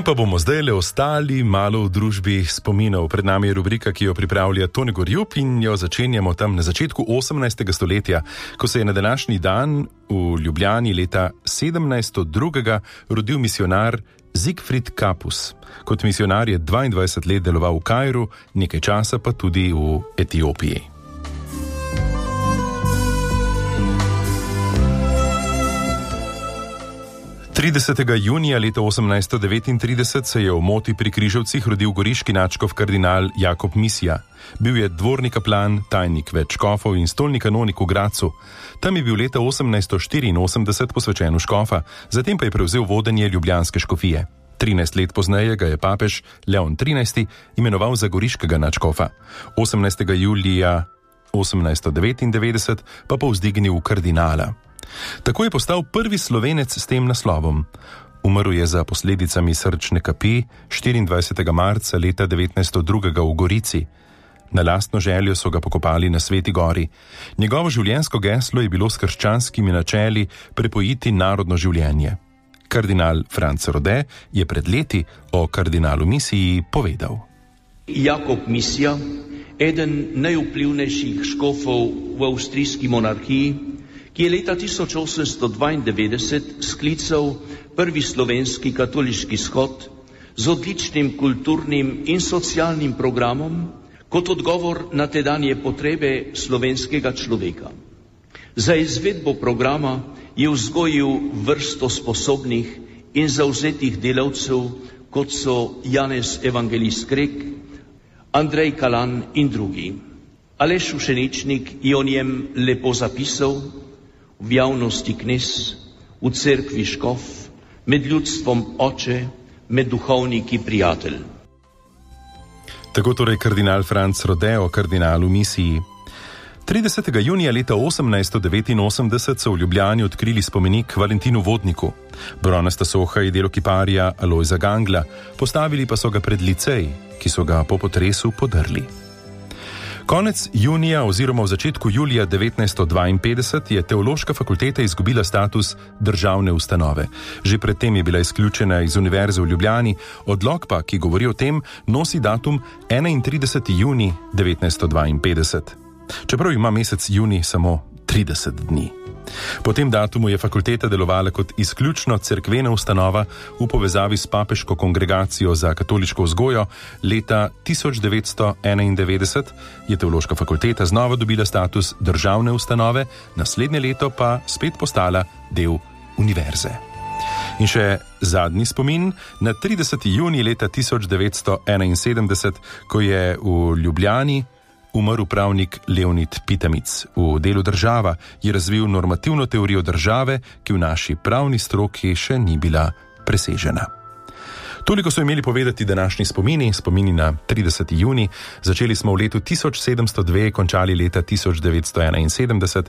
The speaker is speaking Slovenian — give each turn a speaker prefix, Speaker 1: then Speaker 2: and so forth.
Speaker 1: Mi pa bomo zdaj le ostali malo v družbi spominov. Pred nami je rubrika, ki jo pripravlja Tone Gorjup in jo začenjamo tam na začetku 18. stoletja, ko se je na današnji dan v Ljubljani leta 1702 rodil misionar Siegfried Kapus. Kot misionar je 22 let deloval v Kairu, nekaj časa pa tudi v Etiopiji. Junija leta 1839 se je v Moti pri Križevcih rodil goriški nadškof kardinal Jakob Misija. Bil je dvorni kaplan, tajnik več škofov in stolni kanonik v Gracu. Tam je bil leta 1884 posvečen v škofa, zatem pa je prevzel vodenje ljubljanske škofije. 13 let pozneje ga je papež Leon XIII imenoval za goriškega nadškofa. 18. julija 1899 pa povzdignil v kardinala. Tako je postal prvi Slovenec s tem naslovom. Umrl je za posledicami srčne kapi 24. marca leta 1902 v Gorici. Na lastno željo so ga pokopali na Sveti gori. Njegovo življenjsko geslo je bilo s krščanskimi načeli prepojiti narodno življenje. Kardinal Franc Rode je pred leti o kardinalu Misiji povedal.
Speaker 2: Jakob Misija, eden najvplivnejših škofov v avstrijski monarhiji, ki je leta 1892 sklical prvi slovenski katoliški shod z odličnim kulturnim in socialnim programom kot odgovor na tedanje potrebe slovenskega človeka. Za izvedbo programa je vzgojil vrsto sposobnih in zavzetih delavcev, kot so Janez Evangelist Krek, Andrej Kalan in drugi. Aleš Ušeničnik je o njem lepo zapisal: v javnosti knez, v cerkvi škof, med ljudstvom oče, med duhovniki prijatelj.
Speaker 1: Tako torej kardinal Franc Rode o kardinalu Misiji. 30. junija leta 1889 so v Ljubljani odkrili spomenik Valentinu Vodniku. Bronasta soha je delo kiparja Alojza Gangla, postavili pa so ga pred licej, ki so ga po potresu podrli. Konec junija oziroma v začetku julija 1952 je Teološka fakulteta izgubila status državne ustanove. Že predtem je bila izključena iz Univerze v Ljubljani, odlok pa, ki govori o tem, nosi datum 31. junij 1952. Čeprav ima mesec junij samo 30 dni. Po tem datumu je fakulteta delovala kot izključno cerkvena ustanova v povezavi s papeško kongregacijo za katoliško vzgojo. Leta 1991 je Teološka fakulteta znova dobila status državne ustanove, naslednje leto pa spet postala del univerze. In še zadnji spomin na 30. junij leta 1971, ko je v Ljubljani umrl pravnik Leonid Pitamic. V delu Država je razvil normativno teorijo države, ki v naši pravni stroki še ni bila presežena. Toliko so imeli povedati današnji spomini na 30. junij. Začeli smo v letu 1702, končali leta 1971.